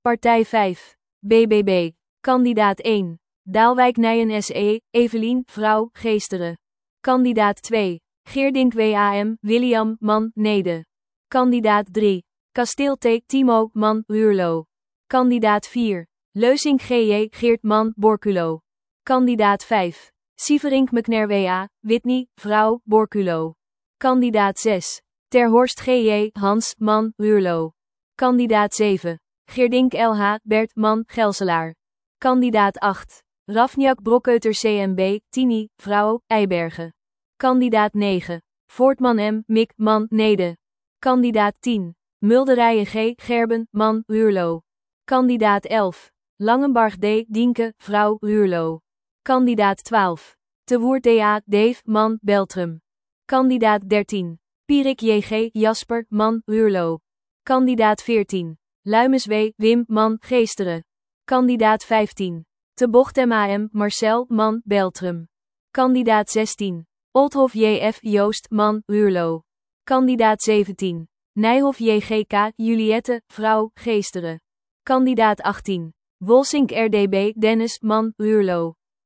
Partij 5. BBB. Kandidaat 1. Daalwijk Nijen SE, Evelien, vrouw, Geesteren. Kandidaat 2. Geerdink WAM, William, man, Nede. Kandidaat 3. Kasteel T. Timo, man, Ruurlo. Kandidaat 4. Leusink GJ, Geert, man, Borculo. Kandidaat 5. Sieverink McNair WA, Whitney, vrouw, Borculo. Kandidaat 6. Terhorst GJ, Hans, man, Ruurlo. Kandidaat 7. Geerdink LH, Bert, man, Gelselaar. Kandidaat 8. Rafniak Brokkeuter CMB, Tini, vrouw, Eibergen. Kandidaat 9. Voortman M. Mik, man, Nede. Kandidaat 10. Mulderijen G. Gerben, man, Ruurlo. Kandidaat 11. Langenbarg D. Dienke, vrouw, Ruurlo. Kandidaat 12. Te Woerd DA, Dave, man, Beltrum. Kandidaat 13. Pierik JG, Jasper, man, Ruurlo. Kandidaat 14. Luimes W. Wim, man, Geesteren. Kandidaat 15. Te Bocht MAM, Marcel, man, Beltrum. Kandidaat 16. Oldhof JF, Joost, man, Ruurlo. Kandidaat 17. Nijhoff JGK, Juliette, vrouw, Geesteren. Kandidaat 18. Wolsink RDB, Dennis, man, Ruurlo.